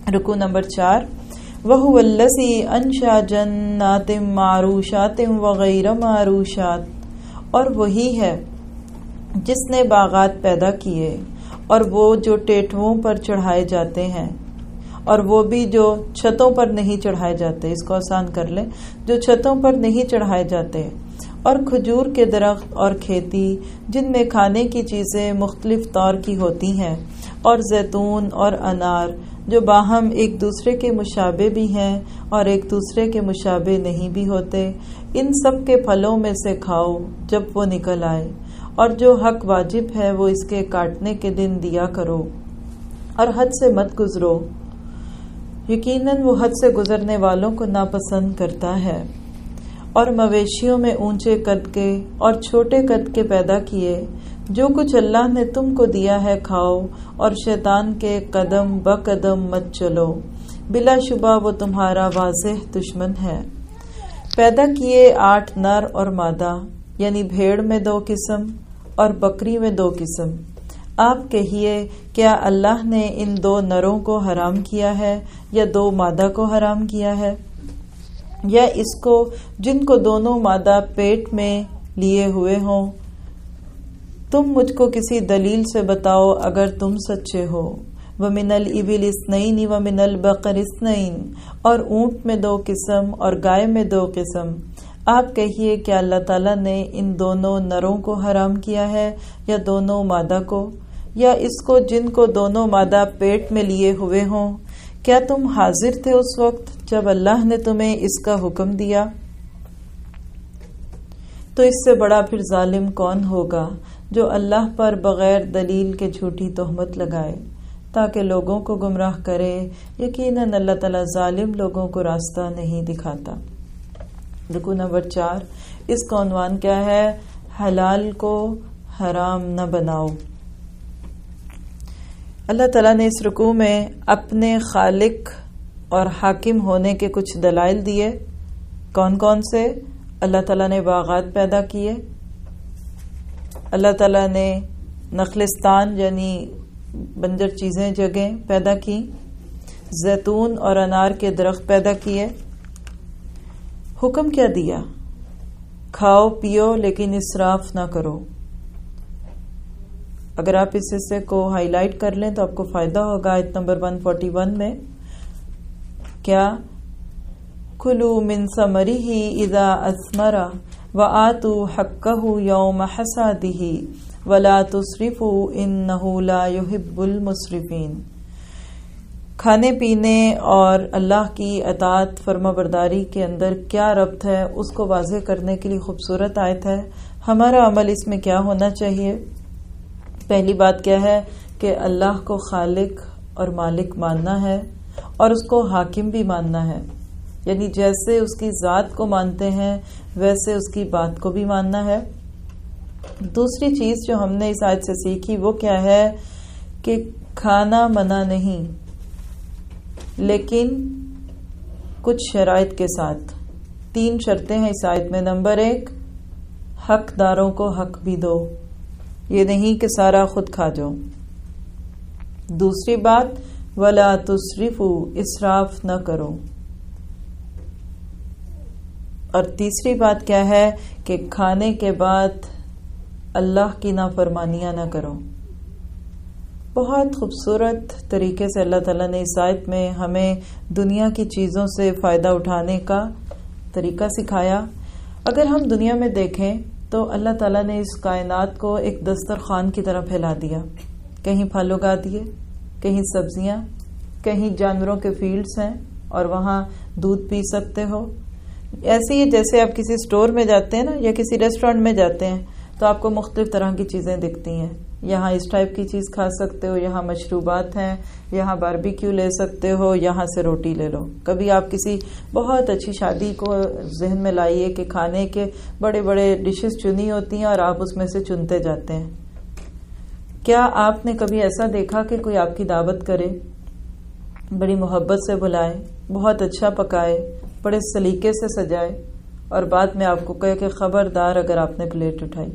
رکوع نمبر 4 وَهُوَ الَّذِي أَنشَأَ جَنَّاتٍ مَّعْرُوشَاتٍ وَغَيْرَ مَعْرُوشَاتٍ، اور وہی ہے جس نے باغات پیدا کیے اور وہ جو ٹیٹووں پر چڑھائے جاتے ہیں، اور وہ بھی جو چھتوں پر نہیں چڑھائے جاتے، اس کو آسان کر لیں، جو چھتوں پر نہیں چڑھائے جاتے، اور کھجور کے درخت اور کھیتی جن میں کھانے کی چیزیں مختلف طور کی ہوتی ہیں، اور زیتون اور انار جو باہم ایک دوسرے کے مشابہ بھی ہیں اور ایک دوسرے کے مشابہ نہیں بھی ہوتے، ان سب کے پھلوں میں سے کھاؤ جب وہ نکل آئے، اور جو حق واجب ہے وہ اس کے کاٹنے کے دن دیا کرو، اور حد سے مت گزرو، یقیناً وہ حد سے گزرنے والوں کو ناپسند کرتا ہے۔ اور مویشیوں میں اونچے قد کے اور چھوٹے قد کے پیدا کیے، جو کچھ اللہ نے تم کو دیا ہے کھاؤ، اور شیطان کے قدم بقدم مت چلو، بلا شبہ وہ تمہارا واضح دشمن ہے۔ پیدا کیے 8 نر اور مادہ، یعنی بھیڑ میں 2 قسم اور بکری میں 2 قسم۔ آپ کہیے کیا اللہ نے ان 2 نروں کو حرام کیا ہے یا 2 مادہ کو حرام کیا ہے، یا اس کو جن کو دونوں مادہ پیٹ میں لیے ہوئے ہوں؟ تم مجھ کو کسی دلیل سے بتاؤ اگر تم سچے ہو۔ وَمِنَ الْإِبِلِ اثْنَيْنِ وَمِنَ الْبَقَرِ اثْنَيْنِ، اور اونٹ میں 2 قسم اور گائے میں 2 قسم۔ آپ کہیے کیا اللہ تعالیٰ نے ان دونوں نروں کو حرام کیا ہے یا دونوں مادہ کو، یا اس کو جن کو دونوں مادہ پیٹ میں لیے ہوئے ہوں؟ کیا تم حاضر تھے اس وقت جب اللہ نے تمہیں اس کا حکم دیا؟ تو اس سے بڑا پھر ظالم کون ہوگا جو اللہ پر بغیر دلیل کے جھوٹی تہمت لگائے تاکہ لوگوں کو گمراہ کرے۔ یقیناً اللہ تعالیٰ ظالم لوگوں کو راستہ نہیں دکھاتا۔ رکوع نمبر 4، اس کا عنوان کیا ہے؟ حلال کو حرام نہ بناؤ۔ اللہ تعالیٰ نے اس رکوع میں اپنے خالق اور حاکم ہونے کے کچھ دلائل دیے۔ کون کون سے؟ اللہ تعالیٰ نے باغات پیدا کیے، اللہ تعالیٰ نے نخلستان یعنی بنجر چیزیں جگہیں پیدا کی، زیتون اور انار کے درخت پیدا کیے۔ حکم کیا دیا؟ کھاؤ پیو لیکن اسراف نہ کرو۔ اگر آپ اس حصے کو ہائی لائٹ کر لیں تو آپ کو فائدہ ہوگا۔ آیت نمبر 141 میں کیا؟ کُلُوا مِن ثَمَرِهِ اِذَا أَثْمَرَ وَآتُوا حَقَّهُ يَوْمَ حَصَادِهِ وَلَا تُسْرِفُوا إِنَّهُ لَا يُحِبُّ الْمُسْرِفِينَ۔ کھانے پینے اور اللہ کی اطاعت فرما برداری کے اندر کیا ربط ہے، اس کو واضح کرنے کے لیے خوبصورت آیت ہے۔ ہمارا عمل اس میں کیا ہونا چاہیے؟ پہلی بات کیا ہے کہ اللہ کو خالق اور مالک ماننا ہے اور اس کو حاکم بھی ماننا ہے، یعنی جیسے اس کی ذات کو مانتے ہیں ویسے اس کی بات کو بھی ماننا ہے۔ دوسری چیز جو ہم نے اس آیت سے سیکھی وہ کیا ہے کہ کھانا منع نہیں، لیکن کچھ شرائط کے ساتھ۔ 3 شرطیں ہیں اس آیت میں۔ نمبر 1، حقداروں کو حق بھی دو، یہ نہیں کہ سارا خود کھا جاؤ۔ دوسری بات، وَلَا تُسْرِفُوا، اسراف نہ کرو۔ اور تیسری بات کیا ہے کہ کھانے کے بعد اللہ کی نافرمانیاں نہ کرو۔ بہت خوبصورت طریقے سے اللہ تعالیٰ نے اس آیت میں ہمیں دنیا کی چیزوں سے فائدہ اٹھانے کا طریقہ سکھایا۔ اگر ہم دنیا میں دیکھیں تو اللہ تعالیٰ نے اس کائنات کو ایک دسترخوان کی طرح پھیلا دیا۔ کہیں پھل اگا دیے، کہیں سبزیاں، کہیں جانوروں کے فیلڈز ہیں اور وہاں دودھ پی سکتے ہو۔ ایسے ہی جیسے آپ کسی سٹور میں جاتے ہیں نا یا کسی ریسٹورینٹ میں جاتے ہیں تو آپ کو مختلف طرح کی چیزیں دکھتی ہیں۔ یہاں اس ٹائپ کی چیز کھا سکتے ہو، یہاں مشروبات ہیں، یہاں باربیکیو لے سکتے ہو، یہاں سے روٹی لے لو۔ کبھی آپ کسی بہت اچھی شادی کو ذہن میں لائیے کہ کھانے کے بڑے بڑے ڈشز چنی ہوتی ہیں اور آپ اس میں سے چنتے جاتے ہیں۔ کیا آپ نے کبھی ایسا دیکھا کہ کوئی آپ کی دعوت کرے، بڑی محبت سے بلائے، بہت اچھا پکائے، بڑے سلیقے سے سجائے اور بعد میں آپ کو کہے کہ خبردار اگر آپ نے پلیٹ اٹھائی،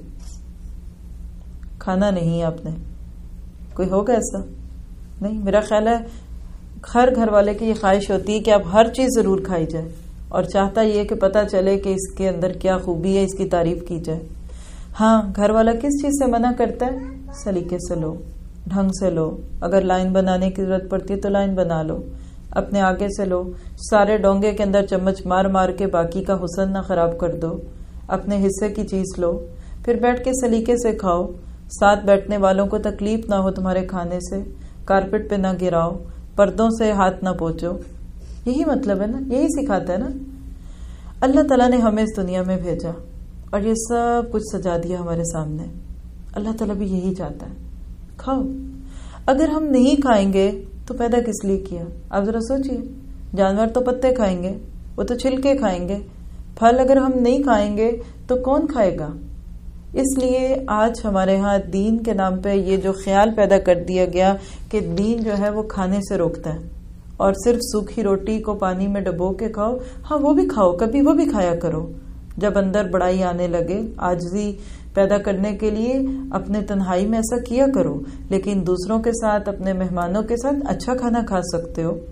کھانا نہیں آپ نے؟ کوئی ہوگا ایسا؟ نہیں، میرا خیال ہے ہر گھر والے کی یہ خواہش ہوتی ہے کہ اب ہر چیز ضرور کھائی جائے، اور چاہتا یہ کہ پتہ چلے کہ اس کے اندر کیا خوبی ہے، اس کی تعریف کی جائے۔ ہاں، گھر والا کس چیز سے منع کرتا ہے؟ سلیقے سے لو، ڈھنگ سے لو، اگر لائن بنانے کی ضرورت پڑتی ہے تو لائن بنا لو، اپنے آگے سے لو، سارے ڈونگے کے اندر چمچ مار مار کے باقی کا حسن نہ خراب کر دو، اپنے حصے کی چیز لو، پھر بیٹھ کے سلیقے سے کھاؤ، ساتھ بیٹھنے والوں کو تکلیف نہ ہو تمہارے کھانے سے، کارپٹ پہ نہ گراؤ، پردوں سے ہاتھ نہ پوچھو۔ یہی مطلب ہے نا، یہی سکھاتا ہے نا۔ اللہ تعالیٰ نے ہمیں اس دنیا میں بھیجا اور یہ سب کچھ سجا دیا ہمارے سامنے۔ اللہ تعالیٰ بھی یہی چاہتا ہے، کھاؤ۔ اگر ہم نہیں کھائیں گے تو پیدا کس لیے کیا؟ آپ ذرا سوچئے، جانور تو پتے کھائیں گے، وہ تو چھلکے کھائیں گے، پھل اگر ہم نہیں کھائیں گے تو کون کھائے گا؟ اس لیے آج ہمارے ہاں دین کے نام پہ یہ جو خیال پیدا کر دیا گیا کہ دین جو ہے وہ کھانے سے روکتا ہے، اور صرف سوکھی روٹی کو پانی میں ڈبو کے کھاؤ۔ ہاں وہ بھی کھاؤ، کبھی وہ بھی کھایا کرو جب اندر بڑائی آنے لگے، عاجزی پیدا کرنے کے لیے اپنے تنہائی میں ایسا کیا کرو، لیکن دوسروں کے ساتھ، اپنے مہمانوں کے ساتھ اچھا کھانا کھا سکتے ہو،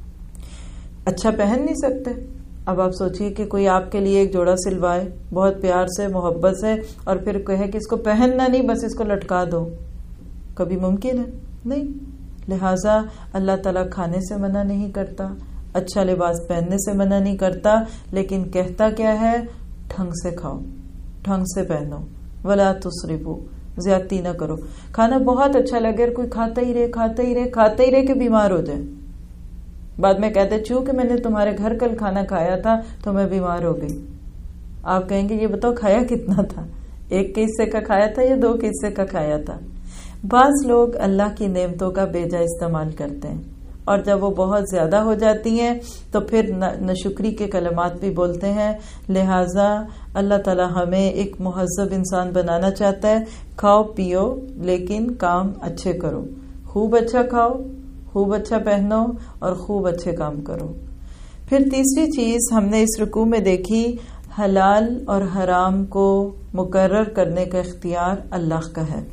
اچھا پہن نہیں سکتے؟ اب آپ سوچئے کہ کوئی آپ کے لیے ایک جوڑا سلوائے بہت پیار سے، محبت سے، اور پھر کہے کہ اس کو پہننا نہیں، بس اس کو لٹکا دو، کبھی ممکن ہے؟ نہیں۔ لہٰذا اللہ تعالیٰ کھانے سے منع نہیں کرتا، اچھا لباس پہننے سے منع نہیں کرتا، لیکن کہتا کیا ہے؟ ڈھنگ سے کھاؤ، ڈھنگ سے پہنو، ولا تسرفوا، زیادتی نہ کرو۔ کھانا بہت اچھا لگے اور کوئی کھاتا ہی رہے کہ بیمار ہو جائے، بعد میں کہتے چونکہ میں نے تمہارے گھر کل کھانا کھایا تھا تو میں بیمار ہو گئی۔ آپ کہیں گے یہ بتاؤ کھایا کتنا تھا؟ 1 کے حصے کا کھایا تھا یا 2 کے حصے کا کھایا تھا؟ بعض لوگ اللہ کی نعمتوں کا بے جا استعمال کرتے ہیں، اور جب وہ بہت زیادہ ہو جاتی ہیں تو پھر ناشکری کے کلمات بھی بولتے ہیں۔ لہٰذا اللہ تعالیٰ ہمیں ایک مہذب انسان بنانا چاہتا ہے۔ کھاؤ پیو لیکن کام اچھے کرو، خوب اچھا کھاؤ، خوب اچھا پہنو اور خوب اچھے کام کرو۔ پھر تیسری چیز ہم نے اس رکوع میں دیکھی، حلال اور حرام کو مقرر کرنے کا اختیار اللہ کا ہے۔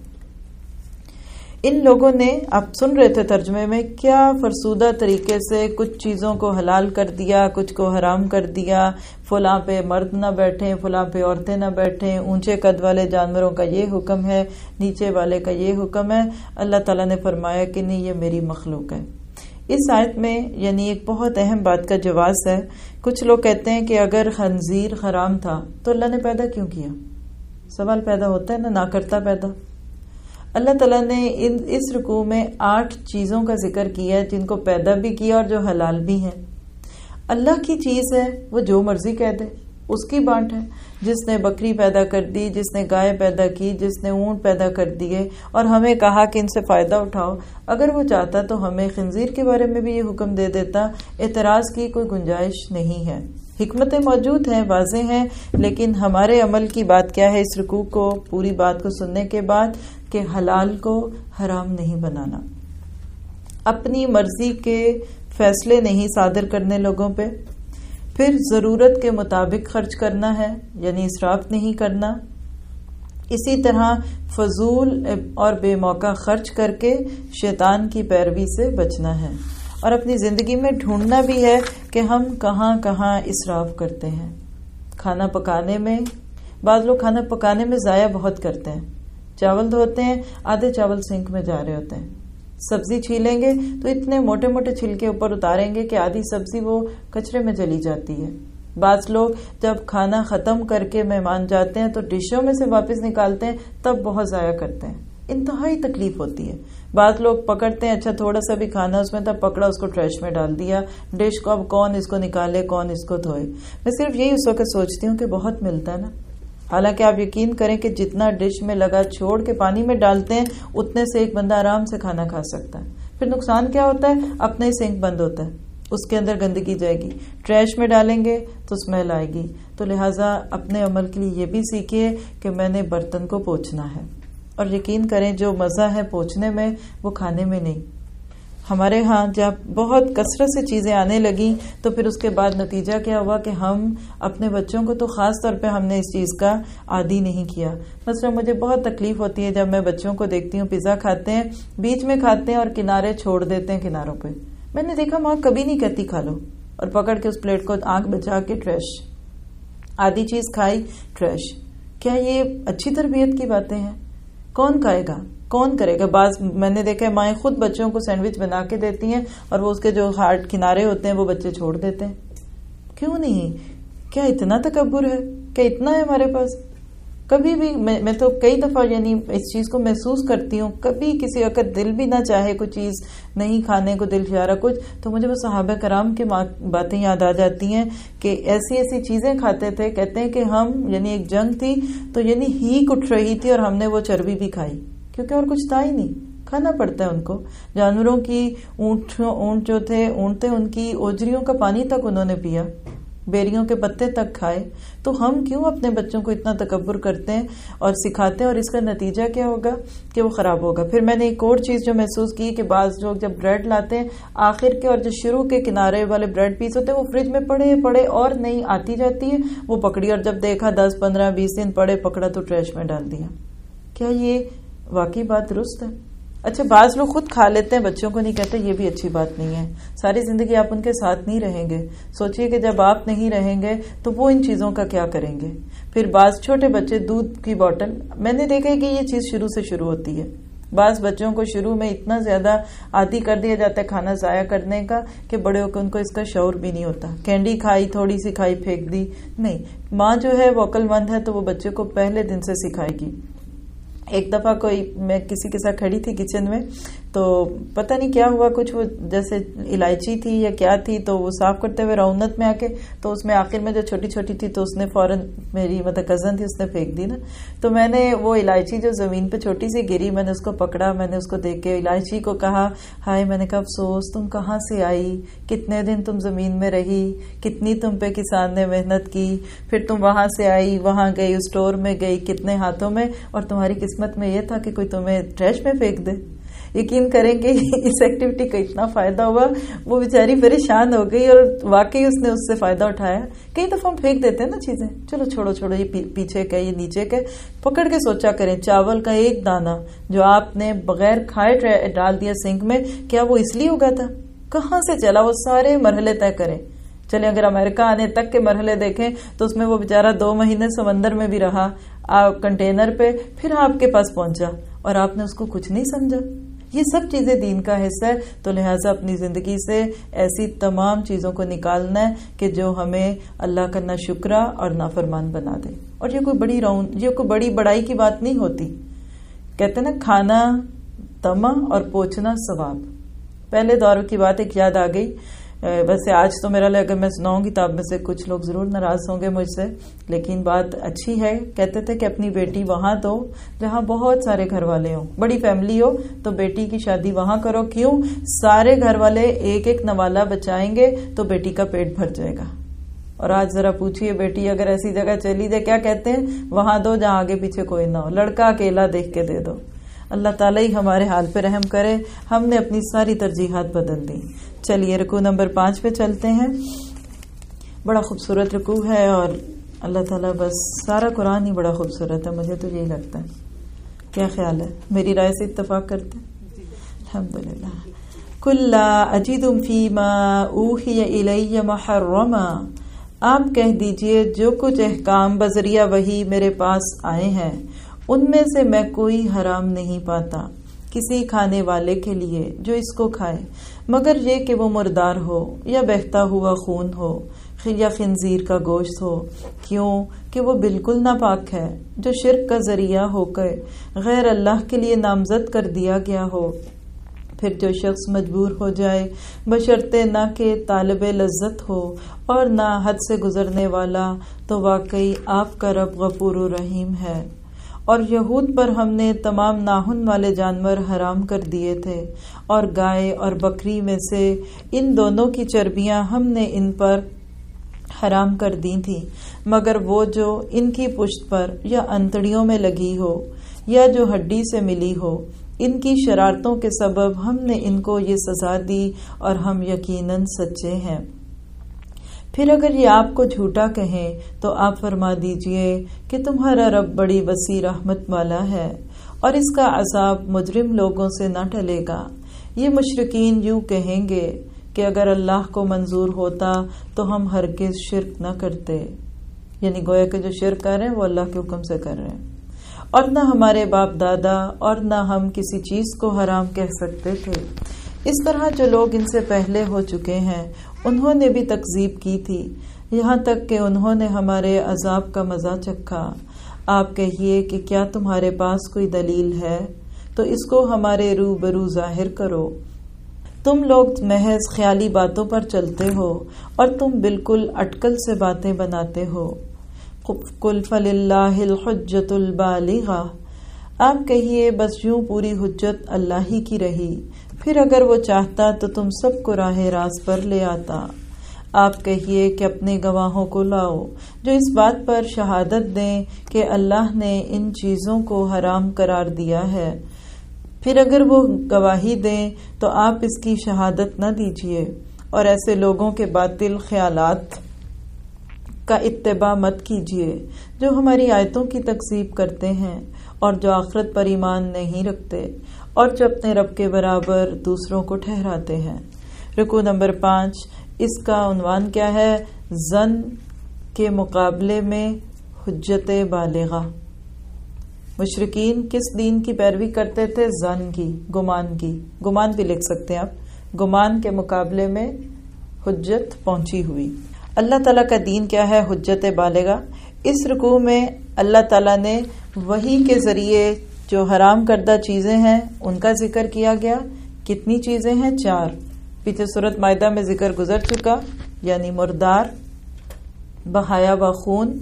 ان لوگوں نے، آپ سن رہے تھے ترجمے میں، کیا فرسودہ طریقے سے کچھ چیزوں کو حلال کر دیا، کچھ کو حرام کر دیا۔ فلاں پہ مرد نہ بیٹھیں، فلاں پہ عورتیں نہ بیٹھیں، اونچے قد والے جانوروں کا یہ حکم ہے، نیچے والے کا یہ حکم ہے۔ اللہ تعالیٰ نے فرمایا کہ نہیں، یہ میری مخلوق ہے۔ اس آیت میں یعنی ایک بہت اہم بات کا جواز ہے۔ کچھ لوگ کہتے ہیں کہ اگر خنزیر حرام تھا تو اللہ نے پیدا کیوں کیا؟ سوال پیدا ہوتا ہے نا، نہ کرتا پیدا۔ اللہ تعالیٰ نے اس رکوع میں 8 چیزوں کا ذکر کیا ہے جن کو پیدا بھی کیا اور جو حلال بھی ہیں۔ اللہ کی چیز ہے، وہ جو مرضی کہہ دے، اس کی بانٹ ہے۔ جس نے بکری پیدا کر دی، جس نے گائے پیدا کی، جس نے اونٹ پیدا کر دیے اور ہمیں کہا کہ ان سے فائدہ اٹھاؤ، اگر وہ چاہتا تو ہمیں خنزیر کے بارے میں بھی یہ حکم دے دیتا۔ اعتراض کی کوئی گنجائش نہیں ہے، حکمتیں موجود ہیں، واضح ہیں، لیکن ہمارے عمل کی بات کیا ہے اس رکوع کو پوری بات کو سننے کے بعد؟ کہ حلال کو حرام نہیں بنانا، اپنی مرضی کے فیصلے نہیں صادر کرنے لوگوں پہ، پھر ضرورت کے مطابق خرچ کرنا ہے، یعنی اسراف نہیں کرنا۔ اسی طرح فضول اور بے موقع خرچ کر کے شیطان کی پیروی سے بچنا ہے، اور اپنی زندگی میں ڈھونڈنا بھی ہے کہ ہم کہاں کہاں اسراف کرتے ہیں۔ کھانا پکانے میں، بعض لوگ کھانا پکانے میں ضائع بہت کرتے ہیں، چاول دھوتے ہیں، آدھے چاول سنک میں جا رہے ہوتے ہیں۔ سبزی چھیلیں گے تو اتنے موٹے موٹے چھلکے اوپر اتاریں گے کہ آدھی سبزی وہ کچرے میں چلی جاتی ہے۔ بعض لوگ جب کھانا ختم کر کے مہمان جاتے ہیں تو ڈشوں میں سے واپس نکالتے ہیں، تب بہت ضائع کرتے ہیں، انتہائی تکلیف ہوتی ہے۔ بعض لوگ پکڑتے ہیں، اچھا تھوڑا سا بھی کھانا اس میں تھا، پکڑا اس کو ٹریش میں ڈال دیا ڈش کو، اب کون اس کو نکالے، کون اس کو دھوئے۔ میں صرف یہی اس وقت سوچتی ہوں کہ بہت ملتا ہے نا، حالانکہ آپ یقین کریں کہ جتنا ڈش میں لگا چھوڑ کے پانی میں ڈالتے ہیں اتنے سے ایک بندہ آرام سے کھانا کھا سکتا ہے۔ پھر نقصان کیا ہوتا ہے؟ اپنا ہی سنک بند ہوتا ہے، اس کے اندر گندگی جائے گی، ٹریش میں ڈالیں گے تو اسمیل آئے گی۔ تو لہٰذا اپنے عمل کے لیے یہ بھی سیکھیے کہ میں نے برتن کو پوچھنا ہے، اور یقین کریں جو مزہ ہے پوچھنے میں وہ کھانے میں نہیں۔ ہمارے ہاں جب بہت کثرت سے چیزیں آنے لگیں تو پھر اس کے بعد نتیجہ کیا ہوا کہ ہم اپنے بچوں کو تو خاص طور پہ ہم نے اس چیز کا عادی نہیں کیا۔ مثلا مجھے بہت تکلیف ہوتی ہے جب میں بچوں کو دیکھتی ہوں پیزا کھاتے ہیں، بیچ میں کھاتے ہیں اور کنارے چھوڑ دیتے ہیں کناروں پہ، میں نے دیکھا ماں کبھی نہیں کہتی کھا لو، اور پکڑ کے اس پلیٹ کو آنکھ بچا کے ٹریش، آدھی چیز کھائی ٹریش. کیا یہ اچھی تربیت کی باتیں ہیں؟ کون کھائے گا، کون کرے گا؟ بعض میں نے دیکھا ہے مائیں خود بچوں کو سینڈوچ بنا کے دیتی ہیں اور وہ اس کے جو ہارڈ کنارے ہوتے ہیں وہ بچے چھوڑ دیتے ہیں. کیوں نہیں؟ کیا اتنا تکبر ہے؟ کیا اتنا ہے ہمارے پاس؟ کبھی بھی میں تو کئی دفعہ یعنی اس چیز کو محسوس کرتی ہوں، کبھی کسی وقت دل بھی نہ چاہے کوئی چیز نہیں کھانے کو، دل چاہ رہا کچھ، تو مجھے وہ صحابہ کرام کی باتیں یاد آ جاتی ہیں کہ ایسی ایسی چیزیں کھاتے تھے. کہتے ہیں کہ ہم یعنی ایک جنگ تھی تو یعنی ہیک اٹھ رہی تھی اور ہم نے وہ چربی بھی کھائی، کیونکہ اور کچھ تھا ہی نہیں، کھانا پڑتا ہے ان کو. جانوروں کی اونٹ جو تھے، اونٹیں ان کی اوجریوں کا پانی تک انہوں نے پیا، بیریوں کے پتے تک کھائے. تو ہم کیوں اپنے بچوں کو اتنا تکبر کرتے ہیں اور سکھاتے ہیں، اور اس کا نتیجہ کیا ہوگا کہ وہ خراب ہوگا. پھر میں نے ایک اور چیز جو محسوس کی کہ بعض لوگ جب بریڈ لاتے ہیں آخر کے اور جو شروع کے کنارے والے بریڈ پیس ہوتے ہیں وہ فریج میں پڑے اور نہیں آتی جاتی ہے، وہ پکڑی اور جب دیکھا 10 15 20 دن پڑے پکڑا تو ٹریش میں ڈال دیا. کیا یہ واقعی بات درست ہے؟ اچھا بعض لوگ خود کھا لیتے ہیں، بچوں کو نہیں کہتے، یہ بھی اچھی بات نہیں ہے. ساری زندگی آپ ان کے ساتھ نہیں رہیں گے، سوچئے کہ جب آپ نہیں رہیں گے تو وہ ان چیزوں کا کیا کریں گے. پھر بعض چھوٹے بچے دودھ کی بوتل، میں نے دیکھا ہے کہ یہ چیز شروع سے شروع ہوتی ہے. بعض بچوں کو شروع میں اتنا زیادہ عادی کر دیا جاتا ہے کھانا ضائع کرنے کا کہ بڑے ہو کے ان کو اس کا شعور بھی نہیں ہوتا. کینڈی کھائی، تھوڑی سی کھائی، پھینک دی. نہیں، ماں جو ہے وہ عقل مند ہے تو وہ بچے کو پہلے دن سے سکھائے گی. ایک دفعہ میں کسی کے ساتھ کھڑی تھی کچن میں، تو پتہ نہیں کیا ہوا، کچھ وہ جیسے الائچی تھی یا کیا تھی، تو وہ صاف کرتے ہوئے رونت میں آ کے تو اس میں آخر میں جو چھوٹی چھوٹی تھی تو اس نے فوراً، میری کزن تھی، اس نے پھینک دی نا. تو میں نے وہ الائچی جو زمین پہ چھوٹی سی گری، میں نے اس کو پکڑا، میں نے اس کو دیکھ کے الائچی کو کہا ہائے، میں نے کہا افسوس، تم کہاں سے آئی، کتنے دن تم زمین میں رہی، کتنی تم پہ کسان نے محنت کی، پھر تم وہاں سے آئی، وہاں گئی، اسٹور میں گئی، کتنے ہاتھوں میں، اور تمہاری قسمت میں یہ تھا کہ کوئی تمہیں ٹریش میں پھینک دے. یقین کریں گے اس ایکٹیویٹی کا اتنا فائدہ ہوا، وہ بیچاری پریشان ہو گئی اور واقعی اس نے اس سے فائدہ اٹھایا. کئی دفعہ ہم پھینک دیتے ہیں نا چیزیں، چلو چھوڑو یہ پیچھے کے، یہ نیچے کے. پکڑ کے سوچا کریں، چاول کا ایک دانہ جو آپ نے بغیر کھائے ڈال دیا سنک میں، کیا وہ اس لیے اگا تھا؟ کہاں سے چلا؟ وہ سارے مرحلے طے کریں. چلیں اگر امریکہ آنے تک کے مرحلے دیکھیں تو اس میں وہ بیچارہ 2 مہینے سمندر میں بھی رہا کنٹینر پہ، پھر آپ کے پاس پہنچا اور آپ نے اس کو کچھ نہیں سمجھا. یہ سب چیزیں دین کا حصہ ہے. تو لہٰذا اپنی زندگی سے ایسی تمام چیزوں کو نکالنا ہے کہ جو ہمیں اللہ کا نہ شکرا اور نافرمان بنا دے. اور یہ کوئی بڑی بڑائی کی بات نہیں ہوتی. کہتے ہیں نا کھانا تما اور پوچھنا ثواب. پہلے دور کی بات ایک یاد آ گئی. ویسے آج تو میرا اگر میں سناؤں گی تو آپ میں سے کچھ لوگ ضرور ناراض ہوں گے مجھ سے، لیکن بات اچھی ہے. کہتے تھے کہ اپنی بیٹی وہاں دو جہاں بہت سارے گھر والے ہوں، بڑی فیملی ہو تو بیٹی کی شادی وہاں کرو. کیوں؟ سارے گھر والے ایک ایک نوالا بچائیں گے تو بیٹی کا پیٹ بھر جائے گا. اور آج ذرا پوچھئے بیٹی اگر ایسی جگہ چلی جائے، کیا کہتے ہیں؟ وہاں دو جہاں آگے پیچھے کوئی نہ ہو، لڑکا اکیلا دیکھ کے دے دو. اللہ تعالیٰ ہی ہمارے حال پہ رحم کرے. ہم نے اپنی ساری ترجیحات بدل دی. چلیے رکوع نمبر 5 پہ چلتے ہیں. بڑا خوبصورت رکوع ہے اور اللہ تعالیٰ بس سارا قرآن ہی بڑا خوبصورت ہے، مجھے تو یہی لگتا ہے. کیا خیال ہے؟ میری رائے سے اتفاق کرتے ہیں؟ الحمدللہ. قُل لَا أَجِدُ فِيمَا أُوحِيَ إِلَيَّ مُحَرَّمًا، آپ کہہ دیجئے جو کچھ احکام بذریعہ وحی میرے پاس آئے ہیں ان میں سے میں کوئی حرام نہیں پاتا کسی کھانے والے کے لیے جو اس کو کھائے، مگر یہ کہ وہ مردار ہو یا بہتا ہوا خون ہو یا خنزیر کا گوشت ہو. کیوں کہ وہ بالکل ناپاک ہے، جو شرک کا ذریعہ ہو کر غیر اللہ کے لیے نامزد کر دیا گیا ہو. پھر جو شخص مجبور ہو جائے بشرطے نہ کہ طالب لذت ہو اور نہ حد سے گزرنے والا، تو واقعی آپ کا رب غفور و رحیم ہے. اور یہود پر ہم نے تمام ناخن والے جانور حرام کر دیے تھے، اور گائے اور بکری میں سے ان دونوں کی چربیاں ہم نے ان پر حرام کر دی تھی، مگر وہ جو ان کی پشت پر یا انتڑیوں میں لگی ہو یا جو ہڈی سے ملی ہو، ان کی شرارتوں کے سبب ہم نے ان کو یہ سزا دی اور ہم یقیناً سچے ہیں. پھر اگر یہ آپ کو جھوٹا کہیں تو آپ فرما دیجئے کہ تمہارا رب بڑی وسیع رحمت والا ہے اور اس کا عذاب مجرم لوگوں سے نہ ٹلے گا. یہ مشرکین یوں کہیں گے کہ اگر اللہ کو منظور ہوتا تو ہم ہرگز شرک نہ کرتے، یعنی گویا کہ جو شرک کر رہے ہیں وہ اللہ کے حکم سے کر رہے ہیں، اور نہ ہمارے باپ دادا اور نہ ہم کسی چیز کو حرام کہہ سکتے تھے۔ اس طرح جو لوگ ان سے پہلے ہو چکے ہیں انہوں نے بھی تکذیب کی تھی، یہاں تک کہ انہوں نے ہمارے عذاب کا مزہ چکھا۔ آپ کہیے کہ کیا تمہارے پاس کوئی دلیل ہے تو اس کو ہمارے روبرو ظاہر کرو۔ تم لوگ محض خیالی باتوں پر چلتے ہو اور تم بالکل اٹکل سے باتیں بناتے ہو۔ قل فللہ الحجۃ البالغہ، آپ کہیے بس یوں پوری حجت اللہ ہی کی رہی، پھر اگر وہ چاہتا تو تم سب کو راہ راست پر لے آتا۔ آپ کہیے کہ اپنے گواہوں کو لاؤ جو اس بات پر شہادت دیں کہ اللہ نے ان چیزوں کو حرام قرار دیا ہے، پھر اگر وہ گواہی دیں تو آپ اس کی شہادت نہ دیجیے، اور ایسے لوگوں کے باطل خیالات کا اتباع مت کیجیے جو ہماری آیتوں کی تکذیب کرتے ہیں اور جو آخرت پر ایمان نہیں رکھتے اور جو اپنے رب کے برابر دوسروں کو ٹھہراتے ہیں۔ رکوع نمبر 5، اس کا عنوان کیا ہے؟ ظن کے مقابلے میں حجت بالغہ۔ مشرکین کس دین کی پیروی کرتے تھے؟ ظن کی، گمان کی، گمان بھی لکھ سکتے ہیں آپ، گمان کے مقابلے میں حجت پہنچی ہوئی۔ اللہ تعالیٰ کا دین کیا ہے؟ حجت بالغہ۔ اس رکوع میں اللہ تعالیٰ نے وحی کے ذریعے جو حرام کردہ چیزیں ہیں ان کا ذکر کیا گیا۔ کتنی چیزیں ہیں؟ 4۔ پیچھے سورۃ مائدہ میں ذکر گزر چکا، یعنی مردار، بہایا ہوا خون،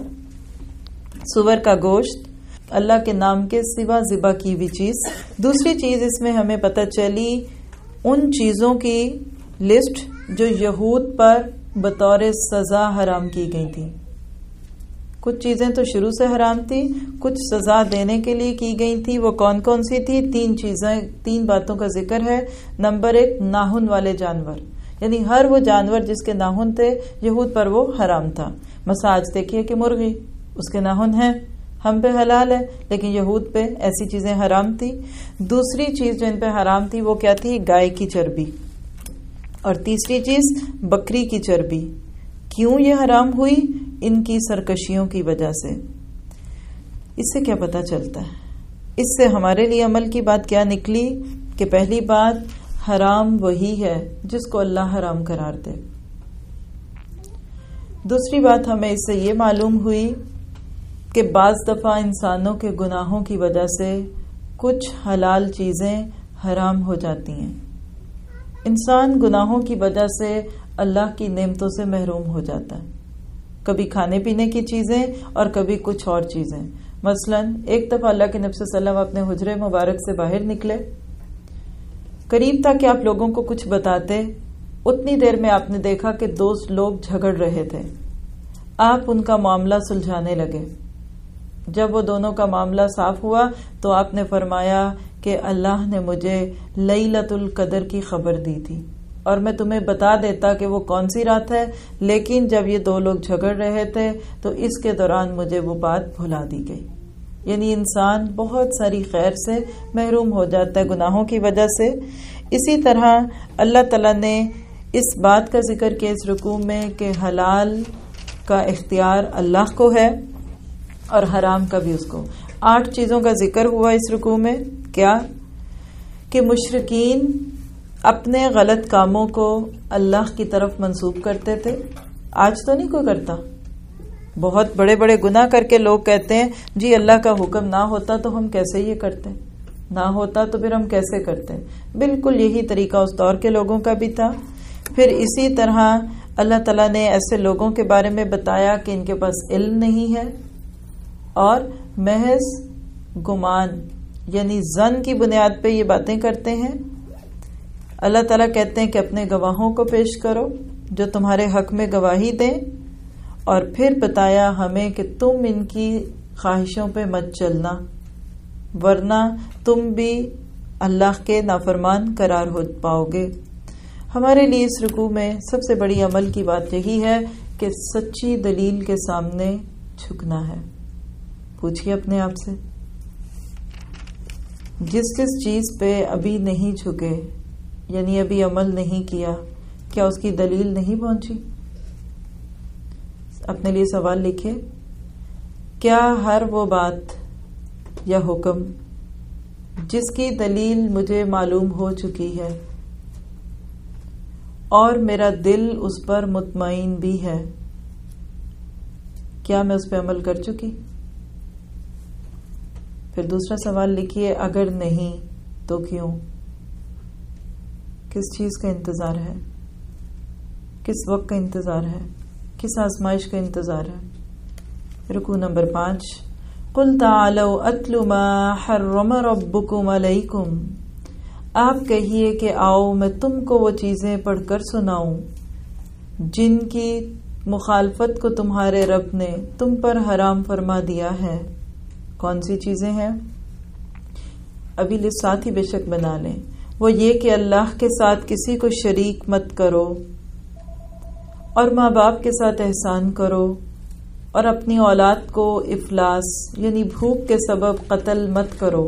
سور کا گوشت، اللہ کے نام کے سوا ذبح کی ہوئی چیز۔ دوسری چیز اس میں ہمیں پتہ چلی ان چیزوں کی لسٹ جو یہود پر بطور سزا حرام کی گئی تھی۔ کچھ چیزیں تو شروع سے حرام تھی، کچھ سزا دینے کے لیے کی گئی تھی۔ وہ کون کون سی تھی؟ 3 چیزیں، 3 باتوں کا ذکر ہے۔ نمبر 1، ناخن والے جانور، یعنی ہر وہ جانور جس کے ناخن تھے یہود پر وہ حرام تھا۔ مثلا آج دیکھیے کہ مرغی، اس کے ناخن ہیں، ہم پہ حلال ہے لیکن یہود پہ ایسی چیزیں حرام تھی۔ دوسری چیز جو ان پہ حرام تھی وہ کیا تھی؟ گائے کی چربی، اور تیسری چیز بکری کی چربی۔ کیوں یہ حرام ہوئی؟ ان کی سرکشیوں کی وجہ سے۔ اس سے کیا پتہ چلتا ہے؟ اس سے ہمارے لیے عمل کی بات کیا نکلی کہ پہلی بات، حرام وہی ہے جس کو اللہ حرام قرار دے۔ دوسری بات ہمیں اس سے یہ معلوم ہوئی کہ بعض دفعہ انسانوں کے گناہوں کی وجہ سے کچھ حلال چیزیں حرام ہو جاتی ہیں۔ انسان گناہوں کی وجہ سے اللہ کی نعمتوں سے محروم ہو جاتا ہے، کبھی کھانے پینے کی چیزیں اور کبھی کچھ اور چیزیں۔ مثلا ایک دفعہ اللہ کے نبی صلی اللہ علیہ وسلم اپنے حجرے مبارک سے باہر نکلے، قریب تھا کہ آپ لوگوں کو کچھ بتاتے، اتنی دیر میں آپ نے دیکھا کہ 2 لوگ جھگڑ رہے تھے۔ آپ ان کا معاملہ سلجھانے لگے۔ جب وہ دونوں کا معاملہ صاف ہوا تو آپ نے فرمایا کہ اللہ نے مجھے لیلۃ القدر کی خبر دی تھی اور میں تمہیں بتا دیتا کہ وہ کون سی رات ہے، لیکن جب یہ 2 لوگ جھگڑ رہے تھے تو اس کے دوران مجھے وہ بات بھلا دی گئی۔ یعنی انسان بہت ساری خیر سے محروم ہو جاتا ہے گناہوں کی وجہ سے۔ اسی طرح اللہ تعالیٰ نے اس بات کا ذکر کیا اس رکوع میں کہ حلال کا اختیار اللہ کو ہے اور حرام کا بھی اس کو۔ 8 چیزوں کا ذکر ہوا اس رکوع میں۔ کیا؟ کہ مشرکین اپنے غلط کاموں کو اللہ کی طرف منسوب کرتے تھے۔ آج تو نہیں کوئی کرتا، بہت بڑے بڑے گناہ کر کے لوگ کہتے ہیں جی اللہ کا حکم نہ ہوتا تو ہم کیسے یہ کرتے، نہ ہوتا تو پھر ہم کیسے کرتے۔ بالکل یہی طریقہ اس دور کے لوگوں کا بھی تھا۔ پھر اسی طرح اللہ تعالیٰ نے ایسے لوگوں کے بارے میں بتایا کہ ان کے پاس علم نہیں ہے اور محض گمان یعنی ظن کی بنیاد پہ یہ باتیں کرتے ہیں۔ اللہ تعالیٰ کہتے ہیں کہ اپنے گواہوں کو پیش کرو جو تمہارے حق میں گواہی دیں، اور پھر بتایا ہمیں کہ تم ان کی خواہشوں پہ مت چلنا ورنہ تم بھی اللہ کے نافرمان قرار ہو پاؤ گے۔ ہمارے لیے اس رکوع میں سب سے بڑی عمل کی بات یہی ہے کہ سچی دلیل کے سامنے جھکنا ہے۔ پوچھئے اپنے آپ سے، جس چیز پہ ابھی نہیں جھکے، یعنی ابھی عمل نہیں کیا، کیا اس کی دلیل نہیں پہنچی؟ اپنے لیے سوال لکھے، کیا ہر وہ بات یا حکم جس کی دلیل مجھے معلوم ہو چکی ہے اور میرا دل اس پر مطمئن بھی ہے، کیا میں اس پہ عمل کر چکی؟ پھر دوسرا سوال لکھیے، اگر نہیں تو کیوں؟ کس چیز کا انتظار ہے؟ کس وقت کا انتظار ہے؟ کس آزمائش کا انتظار ہے؟ رکوع نمبر 5، قُلْ تَعَالَوْا أَتْلُ مَا حَرَّمَ رَبُّكُمْ عَلَيْكُمْ، آپ کہیے کہ آؤ میں تم کو وہ چیزیں پڑھ کر سناؤں جن کی مخالفت کو تمہارے رب نے تم پر حرام فرما دیا ہے۔ کون سی چیزیں ہیں؟ ابھی لسٹ ساتھ ہی بے شک بنا لیں۔ وہ یہ کہ اللہ کے ساتھ کسی کو شریک مت کرو، اور ماں باپ کے ساتھ احسان کرو، اور اپنی اولاد کو افلاس یعنی بھوک کے سبب قتل مت کرو،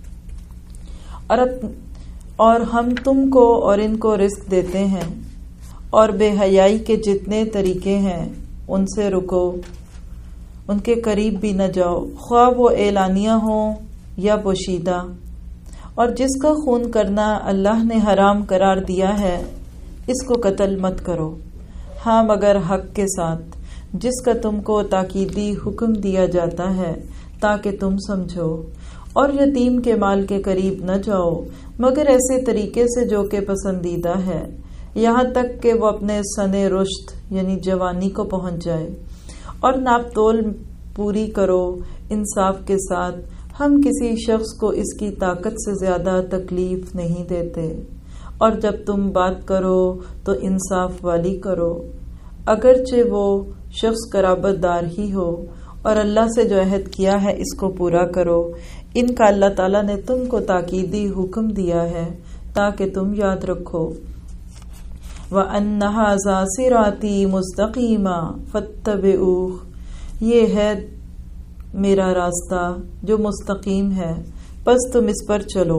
اور ہم تم کو اور ان کو رزق دیتے ہیں، اور بے حیائی کے جتنے طریقے ہیں ان سے رکو، ان کے قریب بھی نہ جاؤ، خواہ وہ اعلانیہ ہوں یا پوشیدہ، اور جس کا خون کرنا اللہ نے حرام قرار دیا ہے اس کو قتل مت کرو، ہاں مگر حق کے ساتھ، جس کا تم کو تاکیدی حکم دیا جاتا ہے تاکہ تم سمجھو، اور یتیم کے مال کے قریب نہ جاؤ مگر ایسے طریقے سے جو کہ پسندیدہ ہے، یہاں تک کہ وہ اپنے سن رشد یعنی جوانی کو پہنچ جائے، اور ناپ تول پوری کرو انصاف کے ساتھ، ہم کسی شخص کو اس کی طاقت سے زیادہ تکلیف نہیں دیتے، اور جب تم بات کرو تو انصاف والی کرو، اگرچہ وہ شخص قرابت دار ہی ہو، اور اللہ سے جو عہد کیا ہے اس کو پورا کرو، ان کا اللہ تعالیٰ نے تم کو تاکیدی حکم دیا ہے تاکہ تم یاد رکھو۔ وَأَنَّ هَٰذَا صِرَاطِي مُسْتَقِيمًا فَاتَّبِعُوهُ، یہ ہے میرا راستہ جو مستقیم ہے پس تم اس پر چلو،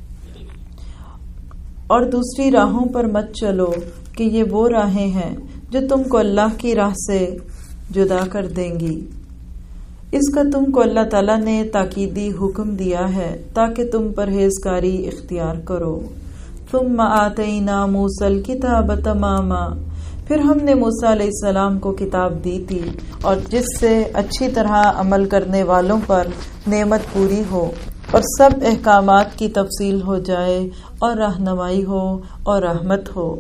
اور دوسری راہوں پر مت چلو کہ یہ وہ راہیں ہیں جو تم کو اللہ کی راہ سے جدا کر دیں گی، اس کا تم کو اللہ تعالیٰ نے تاکیدی حکم دیا ہے تاکہ تم پرہیزگاری اختیار کرو۔ ثم آتینا موسیٰ الکتاب تماما، پھر ہم نے موسیٰ علیہ السلام کو کتاب دی تھی اور جس سے اچھی طرح عمل کرنے والوں پر نعمت پوری ہو اور سب احکامات کی تفصیل ہو جائے اور رہنمائی ہو اور رحمت ہو،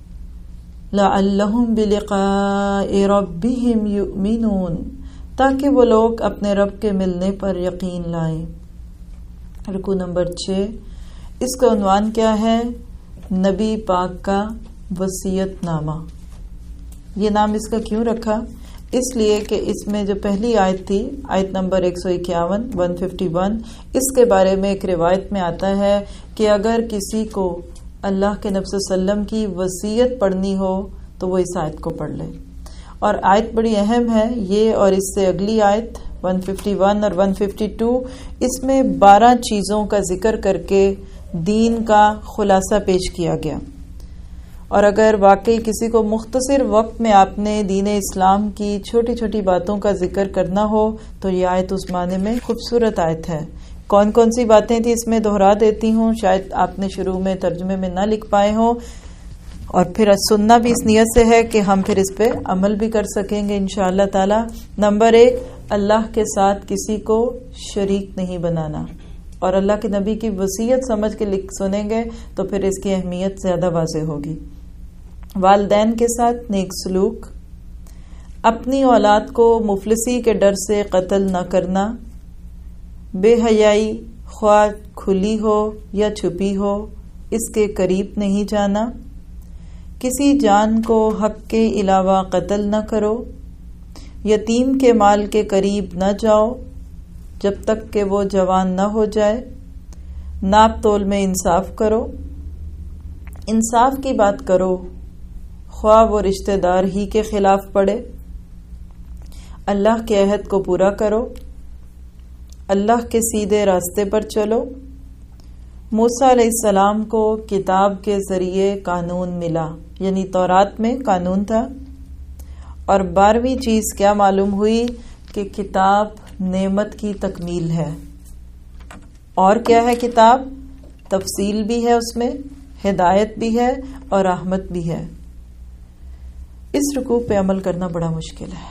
لعلہم بلقاء ربہم یؤمنون، تاکہ وہ لوگ اپنے رب کے ملنے پر یقین لائیں۔ رکوع نمبر 6، اس کا عنوان کیا ہے؟ نبی پاک کا وصیت نامہ۔ یہ نام اس کا کیوں رکھا؟ اس لیے کہ اس میں جو پہلی آیت تھی، آیت نمبر 151 151، اس کے بارے میں ایک روایت میں آتا ہے کہ اگر کسی کو اللہ کے نبی صلی اللہ علیہ وسلم کی وصیت پڑھنی ہو تو وہ اس آیت کو پڑھ لے، اور آیت بڑی اہم ہے یہ، اور اس سے اگلی آیت 151 اور 152، اس میں 12 چیزوں کا ذکر کر کے دین کا خلاصہ پیش کیا گیا، اور اگر واقعی کسی کو مختصر وقت میں آپ نے دین اسلام کی چھوٹی چھوٹی باتوں کا ذکر کرنا ہو تو یہ آیت اس معنی میں خوبصورت آیت ہے۔ کون کون سی باتیں تھی اس میں دہرا دیتی ہوں، شاید آپ نے شروع میں ترجمے میں نہ لکھ پائے ہوں، اور پھر سننا بھی اس نیت سے ہے کہ ہم پھر اس پہ عمل بھی کر سکیں گے انشاءاللہ تعالی۔ نمبر 1، اللہ کے ساتھ کسی کو شریک نہیں بنانا، اور اللہ کے نبی کی وصیت سمجھ کے سنیں گے تو پھر اس کی اہمیت زیادہ واضح ہوگی۔ والدین کے ساتھ نیک سلوک، اپنی اولاد کو مفلسی کے ڈر سے قتل نہ کرنا، بے حیائی خواہ کھلی ہو یا چھپی ہو اس کے قریب نہیں جانا، کسی جان کو حق کے علاوہ قتل نہ کرو، یتیم کے مال کے قریب نہ جاؤ جب تک کہ وہ جوان نہ ہو جائے، ناپ تول میں انصاف کرو، انصاف کی بات کرو خواہ وہ رشتہ دار ہی کے خلاف پڑے، اللہ کے عہد کو پورا کرو، اللہ کے سیدھے راستے پر چلو، موسیٰ علیہ السلام کو کتاب کے ذریعے قانون ملا، یعنی تورات میں قانون تھا، اور 12ویں چیز کیا معلوم ہوئی کہ کتاب نعمت کی تکمیل ہے۔ اور کیا ہے کتاب؟ تفصیل بھی ہے، اس میں ہدایت بھی ہے اور رحمت بھی ہے۔ اس رکوع پہ عمل کرنا بڑا مشکل ہے۔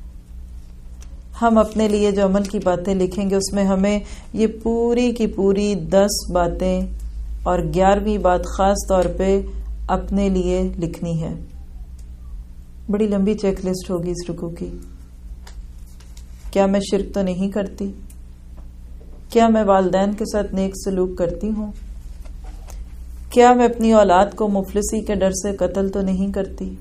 ہم اپنے لیے جو عمل کی باتیں لکھیں گے اس میں ہمیں یہ پوری کی پوری 10 باتیں اور 11ویں بات خاص طور پہ اپنے لیے لکھنی ہے۔ بڑی لمبی چیک لسٹ ہوگی اس رکوع کی۔ کیا میں شرک تو نہیں کرتی؟ کیا میں والدین کے ساتھ نیک سلوک کرتی ہوں؟ کیا میں اپنی اولاد کو مفلسی کے ڈر سے قتل تو نہیں کرتی؟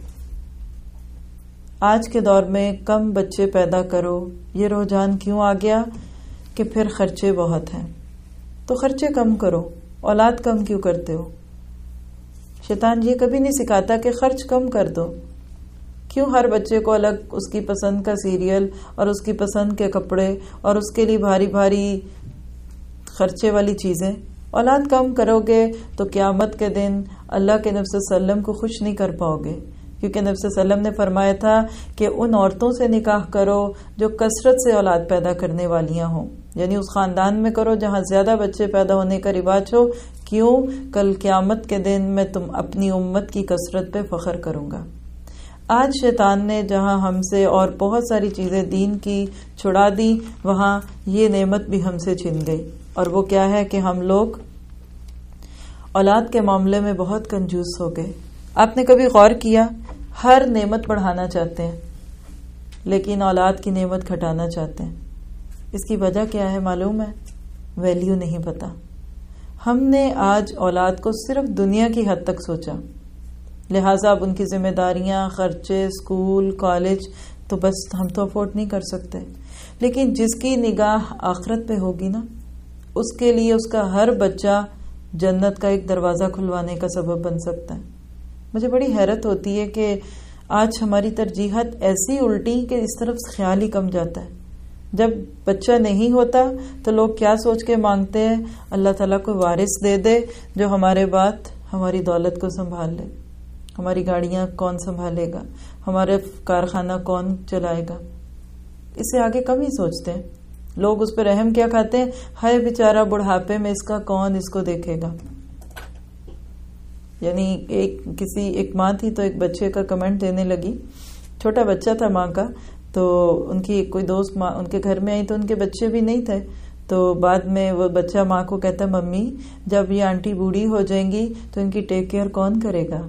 آج کے دور میں کم بچے پیدا کرو، یہ رجحان کیوں آ گیا کہ پھر خرچے بہت ہیں، تو خرچے کم کرو، اولاد کم کیوں کرتے ہو؟ شیطان یہ کبھی نہیں سکھاتا کہ خرچ کم کر دو۔ کیوں ہر بچے کو الگ اس کی پسند کا سیریل اور اس کی پسند کے کپڑے اور اس کے لیے بھاری بھاری خرچے والی چیزیں؟ اولاد کم کرو گے تو قیامت کے دن اللہ کے نبی صلی اللہ علیہ وسلم کو خوش نہیں کر پاؤ گے، کیونکہ نبی صلی اللہ علیہ وسلم نے فرمایا تھا کہ ان عورتوں سے نکاح کرو جو کثرت سے اولاد پیدا کرنے والیاں ہوں، یعنی اس خاندان میں کرو جہاں زیادہ بچے پیدا ہونے کا رواج ہو۔ کیوں؟ کل قیامت کے دن میں تم اپنی امت کی کثرت پہ فخر کروں گا۔ آج شیطان نے جہاں ہم سے اور بہت ساری چیزیں دین کی چھڑا دی، وہاں یہ نعمت بھی ہم سے چھن گئی، اور وہ کیا ہے کہ ہم لوگ اولاد کے معاملے میں بہت کنجوس ہو گئے۔ آپ نے کبھی غور کیا؟ ہر نعمت بڑھانا چاہتے ہیں لیکن اولاد کی نعمت گھٹانا چاہتے ہیں۔ اس کی وجہ کیا ہے معلوم ہے؟ ویلیو نہیں پتا۔ ہم نے آج اولاد کو صرف دنیا کی حد تک سوچا، لہٰذا اب ان کی ذمہ داریاں، خرچے، اسکول، کالج تو بس ہم تو افورڈ نہیں کر سکتے۔ لیکن جس کی نگاہ آخرت پہ ہوگی نا، اس کے لیے اس کا ہر بچہ جنت کا ایک دروازہ کھلوانے کا سبب بن سکتا ہے۔ مجھے بڑی حیرت ہوتی ہے کہ آج ہماری ترجیحات ایسی الٹی کہ اس طرف خیال ہی کم جاتا ہے۔ جب بچہ نہیں ہوتا تو لوگ کیا سوچ کے مانگتے ہیں؟ اللہ تعالیٰ کو وارث دے دے جو ہمارے بعد ہماری دولت کو سنبھال لے، ہماری گاڑیاں کون سنبھالے گا، ہمارے کارخانہ کون چلائے گا۔ اس سے آگے کم ہی سوچتے ہیں لوگ۔ اس پہ رحم کیا کھاتے ہیں؟ ہائے بیچارہ بڑھاپے میں اس کا کون اس کو دیکھے گا۔ یعنی ایک ماں تھی تو ایک بچے کا کمنٹ دینے لگی، چھوٹا بچہ تھا ماں کا، تو ان کی کوئی دوست ماں ان کے گھر میں آئی تو ان کے بچے بھی نہیں تھے، تو بعد میں وہ بچہ ماں کو کہتا ہے ممی جب یہ آنٹی بوڑھی ہو جائیں گی تو ان کی ٹیک کیئر کون کرے گا؟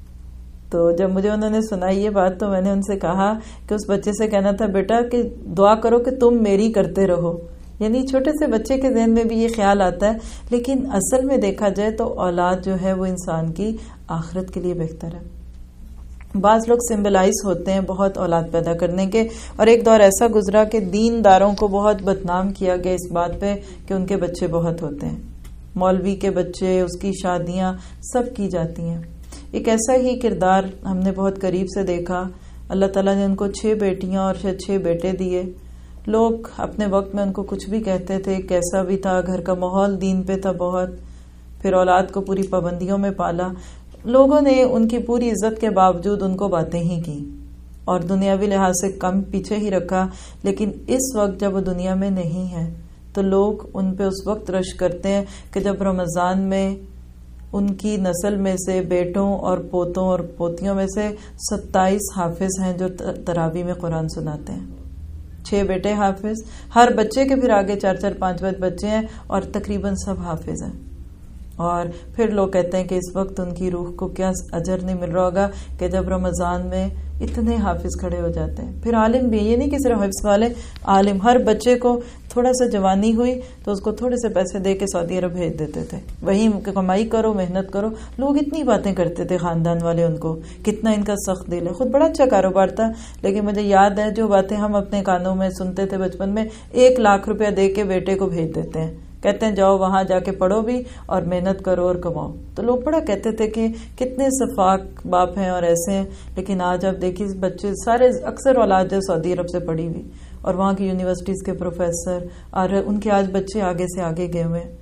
تو جب مجھے انہوں نے سنائی یہ بات تو میں نے ان سے کہا کہ اس بچے سے کہنا تھا بیٹا کہ دعا کرو کہ تم میری کرتے رہو۔ یعنی چھوٹے سے بچے کے ذہن میں بھی یہ خیال آتا ہے، لیکن اصل میں دیکھا جائے تو اولاد جو ہے وہ انسان کی آخرت کے لیے بہتر ہے۔ بعض لوگ سمبلائز ہوتے ہیں بہت اولاد پیدا کرنے کے، اور ایک دور ایسا گزرا کہ دین داروں کو بہت بدنام کیا گیا اس بات پہ کہ ان کے بچے بہت ہوتے ہیں۔ مولوی کے بچے، اس کی شادیاں سب کی جاتی ہیں۔ ایک ایسا ہی کردار ہم نے بہت قریب سے دیکھا۔ اللہ تعالیٰ نے ان کو 6 بیٹیاں اور 6 بیٹے دیے۔ لوگ اپنے وقت میں ان کو کچھ بھی کہتے تھے، کیسا بھی تھا، گھر کا ماحول دین پہ تھا بہت۔ پھر اولاد کو پوری پابندیوں میں پالا۔ لوگوں نے ان کی پوری عزت کے باوجود ان کو باتیں ہی کی اور دنیاوی لحاظ سے کم پیچھے ہی رکھا، لیکن اس وقت جب وہ دنیا میں نہیں ہے تو لوگ ان پہ اس وقت رش کرتے ہیں کہ جب رمضان میں ان کی نسل میں سے بیٹوں اور پوتوں اور پوتیوں میں سے 27 حافظ ہیں جو تراویح میں قرآن سناتے ہیں۔ 6 بیٹے حافظ، ہر بچے کے پھر آگے 4 5 بچے ہیں اور تقریباً سب حافظ ہیں۔ اور پھر لوگ کہتے ہیں کہ اس وقت ان کی روح کو کیا اجر نہیں مل رہا ہوگا کہ جب رمضان میں اتنے حافظ کھڑے ہو جاتے ہیں۔ پھر عالم بھی، یہ نہیں کہ صرف حفظ والے، عالم ہر بچے کو تھوڑا سا جوانی ہوئی تو اس کو تھوڑے سے پیسے دے کے سعودی عرب بھیج دیتے تھے، وہیں کمائی کرو، محنت کرو۔ لوگ اتنی باتیں کرتے تھے خاندان والے ان کو، کتنا ان کا سخت دل ہے۔ خود بڑا اچھا کاروبار تھا، لیکن مجھے یاد ہے جو باتیں ہم اپنے کانوں میں سنتے تھے بچپن میں، 1 لاکھ روپیہ دے کے بیٹے کو بھیج دیتے ہیں، کہتے ہیں جاؤ وہاں جا کے پڑھو بھی اور محنت کرو اور کماؤ۔ تو لوگ بڑا کہتے تھے کہ کتنے شفاق باپ ہیں اور ایسے ہیں، لیکن آج آپ دیکھیے بچے سارے اکثر اولاد جو سعودی عرب سے پڑھی ہوئی اور وہاں کی یونیورسٹیز کے پروفیسر، اور ان کے آج بچے آگے سے آگے گئے ہوئے ہیں۔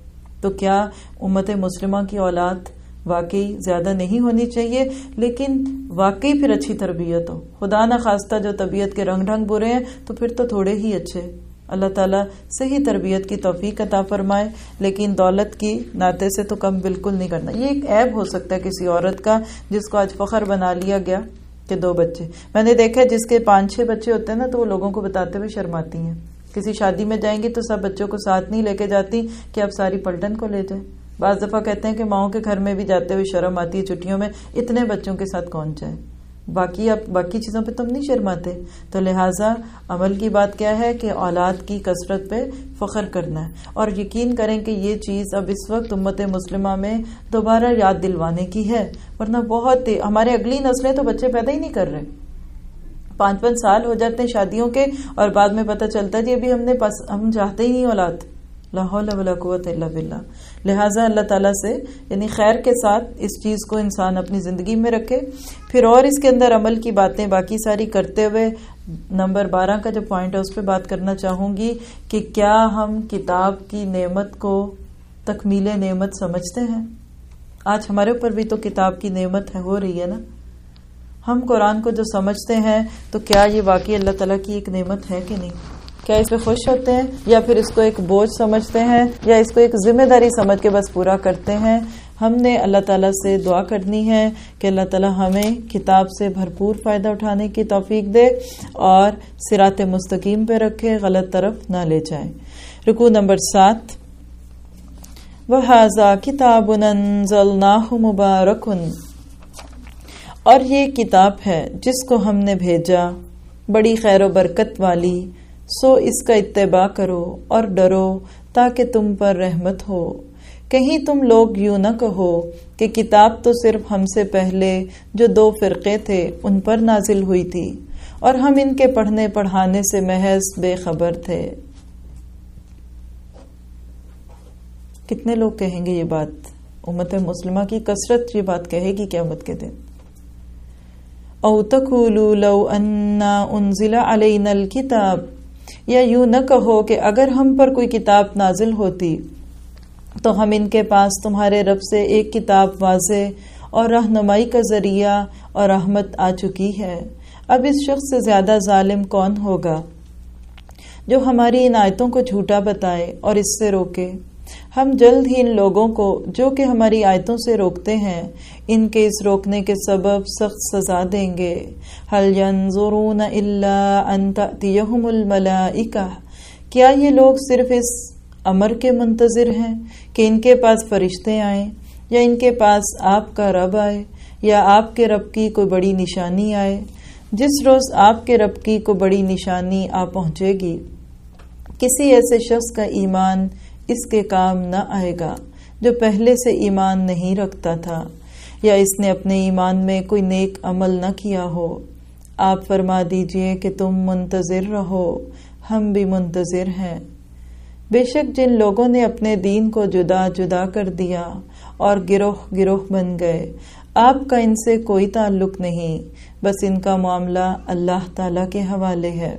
تو کیا امت مسلمہ کی اولاد واقعی زیادہ نہیں ہونی چاہیے؟ لیکن واقعی پھر اچھی تربیت ہو. خدا نہ خواستہ جو طبیعت کے رنگ ڈھنگ برے ہیں تو پھر تو تھوڑے ہی اچھے. اللہ تعالیٰ صحیح تربیت کی توفیق عطا فرمائے. لیکن دولت کی ناطے سے تو کم بالکل نہیں کرنا. یہ ایک عیب ہو سکتا ہے کسی عورت کا جس کو آج فخر بنا لیا گیا کہ 2 بچے. میں نے دیکھا جس کے 5-6 بچے ہوتے ہیں نا تو وہ لوگوں کو بتاتے ہوئے شرماتی ہیں. کسی شادی میں جائیں گی تو سب بچوں کو ساتھ نہیں لے کے جاتی کہ اب ساری پلٹن کو لے جائیں. بعض دفعہ کہتے ہیں کہ ماؤں کے گھر میں بھی جاتے ہوئے شرم آتی ہے چھٹیوں میں، اتنے بچوں کے ساتھ کون جائے. باقی چیزوں پہ تم نہیں شرماتے. تو لہٰذا عمل کی بات کیا ہے کہ اولاد کی کثرت پہ فخر کرنا ہے. اور یقین کریں کہ یہ چیز اب اس وقت امت مسلمہ میں دوبارہ یاد دلوانے کی ہے. ورنہ بہت ہمارے اگلی نسلیں تو بچے پیدا ہی نہیں کر رہے. 5-5 سال ہو جاتے ہیں شادیوں کے اور بعد میں پتہ چلتا ہے جی ابھی ہم چاہتے ہی نہیں اولاد. لا حول ولا قوت الا باللہ. لہٰذا اللہ تعالیٰ سے یعنی خیر کے ساتھ اس چیز کو انسان اپنی زندگی میں رکھے. پھر اور اس کے اندر عمل کی باتیں باقی ساری کرتے ہوئے نمبر 12 کا جو پوائنٹ ہے اس پہ بات کرنا چاہوں گی کہ کیا ہم کتاب کی نعمت کو تکمیل نعمت سمجھتے ہیں؟ آج ہمارے اوپر بھی تو کتاب کی نعمت ہو رہی ہے نا. ہم قرآن کو جو سمجھتے ہیں تو کیا یہ واقعی اللہ تعالیٰ کی ایک نعمت ہے کہ نہیں؟ کیا اس پہ خوش ہوتے ہیں یا پھر اس کو ایک بوجھ سمجھتے ہیں یا اس کو ایک ذمہ داری سمجھ کے بس پورا کرتے ہیں؟ ہم نے اللہ تعالیٰ سے دعا کرنی ہے کہ اللہ تعالیٰ ہمیں کتاب سے بھرپور فائدہ اٹھانے کی توفیق دے اور صراط مستقیم پہ رکھے، غلط طرف نہ لے جائے. رکوع نمبر 7. وَهَذَا كِتَابٌ أَنزَلْنَاهُ مُبَارَكٌ، اور یہ کتاب ہے جس کو ہم نے بھیجا بڑی خیر و برکت والی، سو اس کا اتباع کرو اور ڈرو تاکہ تم پر رحمت ہو. کہیں تم لوگ یوں نہ کہو کہ کتاب تو صرف ہم سے پہلے جو 2 فرقے تھے ان پر نازل ہوئی تھی اور ہم ان کے پڑھنے پڑھانے سے محض بے خبر تھے. کتنے لوگ کہیں گے یہ بات؟ امت مسلمہ کی کثرت یہ بات کہے گی قیامت کے دن. او تقولوا لو انا انزل علینا الکتاب، یا یوں نہ کہو کہ اگر ہم پر کوئی کتاب نازل ہوتی تو ہم ان کے پاس تمہارے رب سے ایک کتاب واضح اور رہنمائی کا ذریعہ اور رحمت آ چکی ہے. اب اس شخص سے زیادہ ظالم کون ہوگا جو ہماری ان آیتوں کو جھوٹا بتائے اور اس سے روکے. ہم جلد ہی ان لوگوں کو جو کہ ہماری آیتوں سے روکتے ہیں ان کے اس روکنے کے سبب سخت سزا دیں گے. هل ينظرون الا ان تأتيهم الملائکہ، کیا یہ لوگ صرف اس امر کے منتظر ہیں کہ ان کے پاس فرشتے آئیں یا ان کے پاس آپ کا رب آئے یا آپ کے رب کی کوئی بڑی نشانی آئے؟ جس روز آپ کے رب کی کوئی بڑی نشانی آ پہنچے گی کسی ایسے شخص کا ایمان اس کے کام نہ آئے گا جو پہلے سے ایمان نہیں رکھتا تھا یا اس نے اپنے ایمان میں کوئی نیک عمل نہ کیا ہو. آپ فرما دیجئے کہ تم منتظر رہو، ہم بھی منتظر ہیں. بے شک جن لوگوں نے اپنے دین کو جدا جدا کر دیا اور گروہ گروہ بن گئے، آپ کا ان سے کوئی تعلق نہیں، بس ان کا معاملہ اللہ تعالی کے حوالے ہے.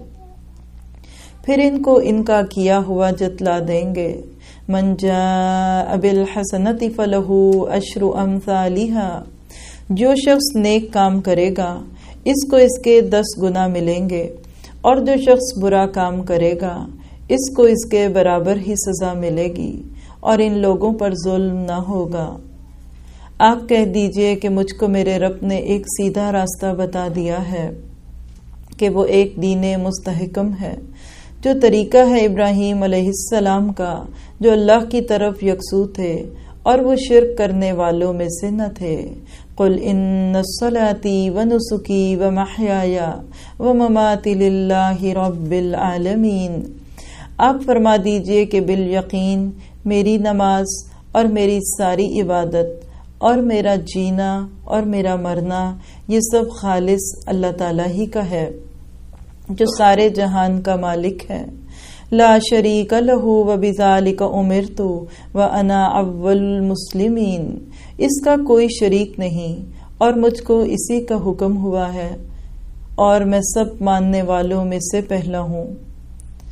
پھر ان کو ان کا کیا ہوا جتلا دیں گے. من جاء بالحسنۃ فلہ عشر امثالها، جو شخص نیک کام کرے گا اس کو اس کے 10 گنا ملیں گے، اور جو شخص برا کام کرے گا اس کو اس کے برابر ہی سزا ملے گی، اور ان لوگوں پر ظلم نہ ہوگا. آپ کہہ دیجئے کہ مجھ کو میرے رب نے ایک سیدھا راستہ بتا دیا ہے کہ وہ ایک دین مستحکم ہے، جو طریقہ ہے ابراہیم علیہ السلام کا، جو اللہ کی طرف یکسو تھے اور وہ شرک کرنے والوں میں سے نہ تھے. قل ان صلاتي ونسكي ومحیای ومماتی للہ رب العالمین، آپ فرما دیجئے کہ بالیقین میری نماز اور میری ساری عبادت اور میرا جینا اور میرا مرنا یہ سب خالص اللہ تعالیٰ ہی کا ہے جو سارے جہان کا مالک ہے. لا شریک لہ وبذالک امرت وانا اول المسلمین، اس کا کوئی شریک نہیں اور مجھ کو اسی کا حکم ہوا ہے اور میں سب ماننے والوں میں سے پہلا ہوں.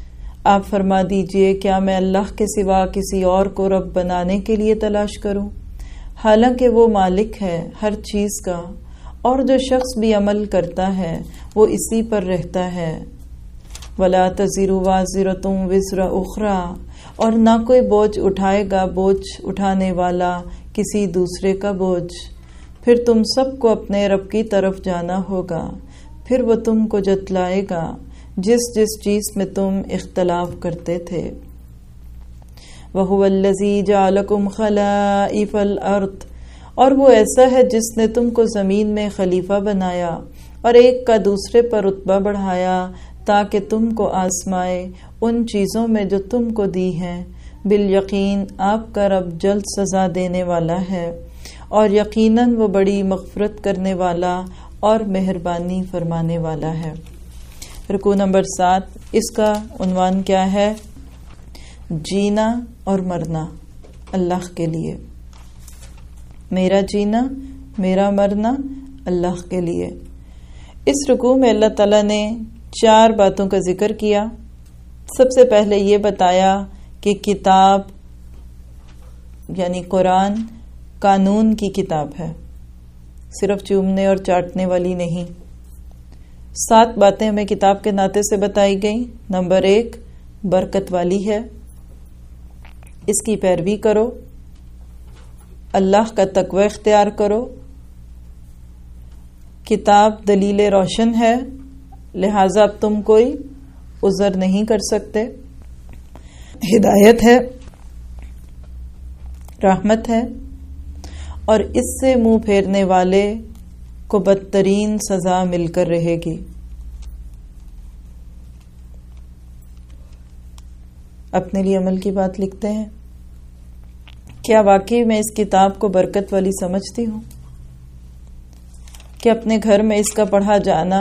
آپ فرما دیجئے کیا میں اللہ کے سوا کسی اور کو رب بنانے کے لیے تلاش کروں، حالانکہ وہ مالک ہے ہر چیز کا، اور جو شخص بھی عمل کرتا ہے وہ اسی پر رہتا ہے۔ وَلَا تَزِرُ وَازِرَةٌ وِزْرَ أُخْرَى، اور نہ کوئی بوجھ اٹھائے گا بوجھ اٹھانے والا کسی دوسرے کا بوجھ۔ پھر تم سب کو اپنے رب کی طرف جانا ہوگا، پھر وہ تم کو جتلائے گا جس جس چیز میں تم اختلاف کرتے تھے۔ وَهُوَ الَّذِي جَعَلَكُمْ خَلَائِفَ الْأَرْضِ، اور وہ ایسا ہے جس نے تم کو زمین میں خلیفہ بنایا اور ایک کا دوسرے پر رتبہ بڑھایا تاکہ تم کو آزمائے ان چیزوں میں جو تم کو دی ہیں۔ بالیقین آپ کا رب جلد سزا دینے والا ہے، اور یقیناً وہ بڑی مغفرت کرنے والا اور مہربانی فرمانے والا ہے۔ رکوع نمبر 7، اس کا عنوان کیا ہے؟ جینا اور مرنا اللہ کے لیے۔ میرا جینا میرا مرنا اللہ کے لیے۔ اس رکوع میں اللہ تعالیٰ نے 4 باتوں کا ذکر کیا۔ سب سے پہلے یہ بتایا کہ کتاب یعنی قرآن قانون کی کتاب ہے، صرف چومنے اور چاٹنے والی نہیں۔ 7 باتیں ہمیں کتاب کے ناطے سے بتائی گئیں۔ نمبر 1، برکت والی ہے، اس کی پیروی کرو، اللہ کا تقوی اختیار کرو۔ کتاب دلیل روشن ہے، لہذا اب تم کوئی عذر نہیں کر سکتے۔ ہدایت ہے، رحمت ہے، اور اس سے منہ پھیرنے والے کو بدترین سزا مل کر رہے گی۔ اپنے لیے عمل کی بات لکھتے ہیں، کیا واقعی میں اس کتاب کو برکت والی سمجھتی ہوں؟ کہ اپنے گھر میں اس کا پڑھا جانا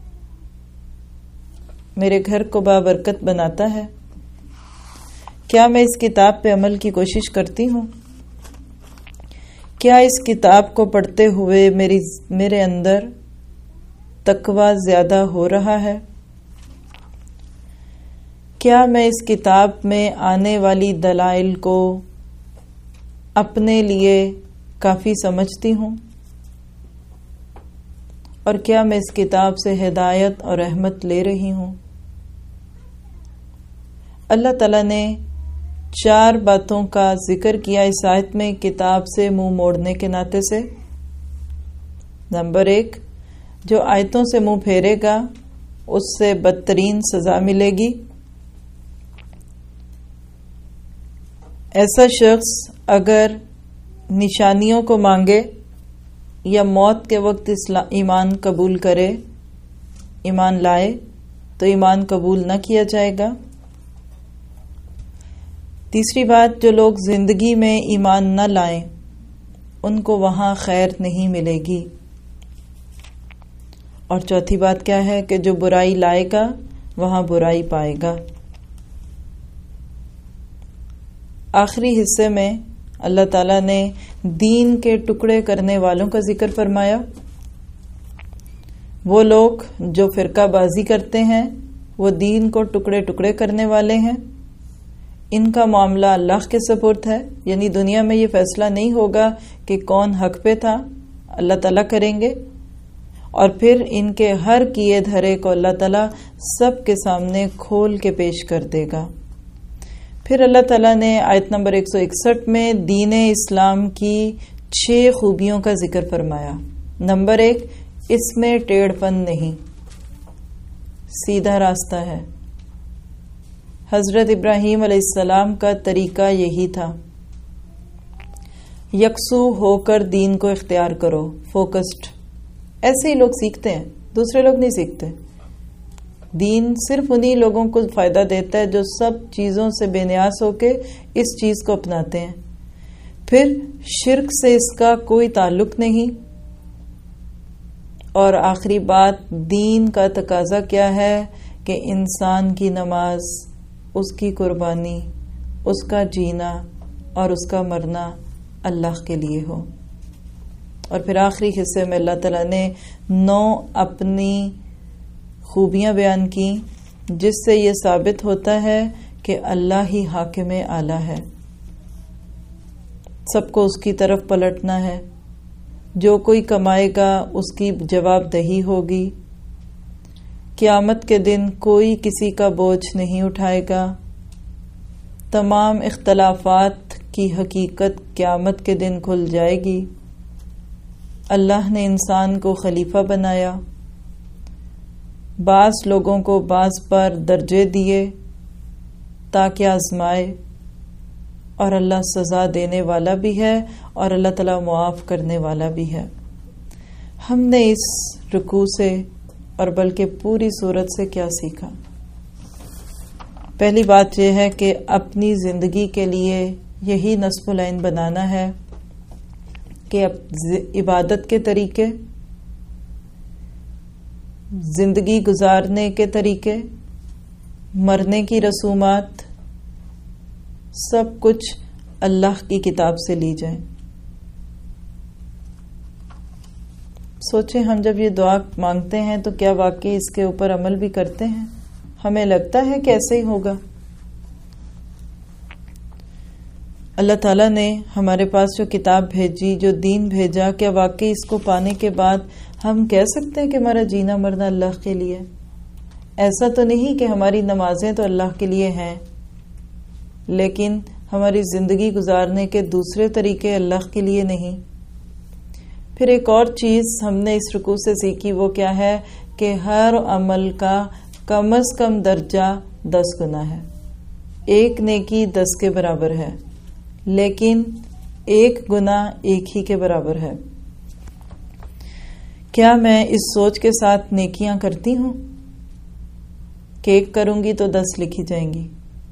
میرے گھر کو بابرکت بناتا ہے؟ کیا میں اس کتاب پہ عمل کی کوشش کرتی ہوں؟ کیا اس کتاب کو پڑھتے ہوئے میرے اندر تقوی زیادہ ہو رہا ہے؟ کیا میں اس کتاب میں آنے والی دلائل کو اپنے لیے کافی سمجھتی ہوں؟ اور کیا میں اس کتاب سے ہدایت اور رحمت لے رہی ہوں؟ اللہ تعالیٰ نے 4 باتوں کا ذکر کیا اس آیت میں کتاب سے منہ موڑنے کے ناطے سے۔ نمبر 1، جو آیتوں سے منہ پھیرے گا اس سے بدترین سزا ملے گی۔ ایسا شخص اگر نشانیوں کو مانگے یا موت کے وقت ایمان قبول کرے، ایمان لائے، تو ایمان قبول نہ کیا جائے گا۔ تیسری بات، جو لوگ زندگی میں ایمان نہ لائیں ان کو وہاں خیر نہیں ملے گی۔ اور چوتھی بات کیا ہے کہ جو برائی لائے گا وہاں برائی پائے گا۔ آخری حصے میں اللہ تعالیٰ نے دین کے ٹکڑے کرنے والوں کا ذکر فرمایا۔ وہ لوگ جو فرقہ بازی کرتے ہیں وہ دین کو ٹکڑے ٹکڑے کرنے والے ہیں۔ ان کا معاملہ اللہ کے سپرد ہے، یعنی دنیا میں یہ فیصلہ نہیں ہوگا کہ کون حق پہ تھا، اللہ تعالیٰ کریں گے، اور پھر ان کے ہر کیے دھرے کو اللہ تعالیٰ سب کے سامنے کھول کے پیش کر دے گا۔ پھر اللہ تعالیٰ نے آیت نمبر 161 میں دین اسلام کی 6 خوبیوں کا ذکر فرمایا۔ نمبر 1، اس میں ٹیڑھ پن نہیں، سیدھا راستہ ہے۔ حضرت ابراہیم علیہ السلام کا طریقہ یہی تھا، یکسو ہو کر دین کو اختیار کرو، فوکسڈ۔ ایسے ہی لوگ سیکھتے ہیں، دوسرے لوگ نہیں سیکھتے۔ دین صرف انہی لوگوں کو فائدہ دیتا ہے جو سب چیزوں سے بے نیاز ہو کے اس چیز کو اپناتے ہیں۔ پھر شرک سے اس کا کوئی تعلق نہیں۔ اور آخری بات، دین کا تقاضا کیا ہے کہ انسان کی نماز، اس کی قربانی، اس کا جینا اور اس کا مرنا اللہ کے لیے ہو۔ اور پھر آخری حصے میں اللہ تعالیٰ نے 9 اپنی خوبیاں بیان کی جس سے یہ ثابت ہوتا ہے کہ اللہ ہی حاکم اعلیٰ ہے، سب کو اس کی طرف پلٹنا ہے، جو کوئی کمائے گا اس کی جواب دہی ہوگی، قیامت کے دن کوئی کسی کا بوجھ نہیں اٹھائے گا، تمام اختلافات کی حقیقت قیامت کے دن کھل جائے گی۔ اللہ نے انسان کو خلیفہ بنایا، بعض لوگوں کو بعض پر درجے دیے تاکہ آزمائے، اور اللہ سزا دینے والا بھی ہے اور اللہ تعالیٰ معاف کرنے والا بھی ہے۔ ہم نے اس رکوع سے اور بلکہ پوری سورت سے کیا سیکھا؟ پہلی بات یہ ہے کہ اپنی زندگی کے لیے یہی نصب العین بنانا ہے کہ عبادت کے طریقے، زندگی گزارنے کے طریقے، مرنے کی رسومات، سب کچھ اللہ کی کتاب سے لی جائیں۔ سوچیں، ہم جب یہ دعا مانگتے ہیں تو کیا واقعی اس کے اوپر عمل بھی کرتے ہیں؟ ہمیں لگتا ہے کہ ایسے ہی ہوگا۔ اللہ تعالیٰ نے ہمارے پاس جو کتاب بھیجی، جو دین بھیجا، کیا واقعی اس کو پانے کے بعد ہم کہہ سکتے ہیں کہ ہمارا جینا مرنا اللہ کے لیے؟ ایسا تو نہیں کہ ہماری نمازیں تو اللہ کے لیے ہیں، لیکن ہماری زندگی گزارنے کے دوسرے طریقے اللہ کے لیے نہیں۔ پھر ایک اور چیز ہم نے اس رکوع سے سیکھی، وہ کیا ہے کہ ہر عمل کا کم از کم درجہ 10 گنا ہے۔ ایک نیکی 10 کے برابر ہے، لیکن ایک گناہ ایک ہی کے برابر ہے۔ کیا میں اس سوچ کے ساتھ نیکیاں کرتی ہوں کہ ایک کروں گی تو 10 لکھی جائیں گی؟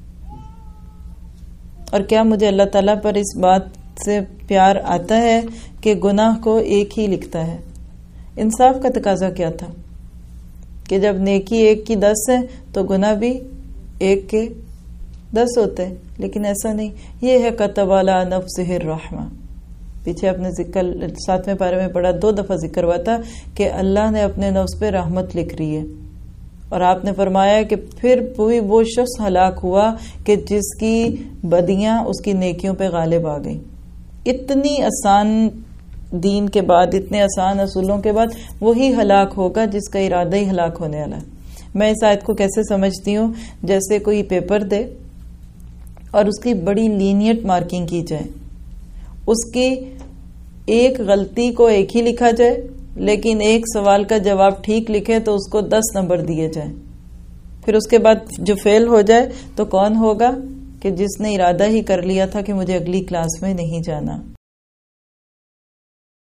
اور کیا مجھے اللہ تعالیٰ پر اس بات سے پیار آتا ہے کہ گناہ کو ایک ہی لکھتا ہے؟ انصاف کا تقاضا کیا تھا کہ جب نیکی ایک کی 10 ہے تو گناہ بھی ایک کے 10 ہوتے ہیں، لیکن ایسا نہیں۔ یہ ہے کتب علی نفسہ الرحمہ، پیچھے اپنے ذکر 7ویں پارے میں پڑھا، 2 دفعہ ذکر ہوا تھا کہ اللہ نے اپنے نفس پہ رحمت لکھ رہی ہے، اور آپ نے فرمایا کہ پھر وہ شخص ہلاک ہوا کہ جس کی بدیاں اس کی نیکیوں پہ غالب آ گئیں۔ اتنی آسان دین کے بعد، اتنے آسان اصولوں کے بعد وہی ہلاک ہوگا جس کا ارادہ ہی ہلاک ہونے والا ہے۔ میں اس آیت کو کیسے سمجھتی ہوں؟ جیسے کوئی پیپر دے اور اس کی بڑی لینیٹ مارکنگ کی جائے، اس کی ایک غلطی کو ایک ہی لکھا جائے، لیکن ایک سوال کا جواب ٹھیک لکھے تو اس کو 10 نمبر دیے جائیں۔ پھر اس کے بعد جو فیل ہو جائے تو کون ہوگا؟ کہ جس نے ارادہ ہی کر لیا تھا کہ مجھے اگلی کلاس میں نہیں جانا۔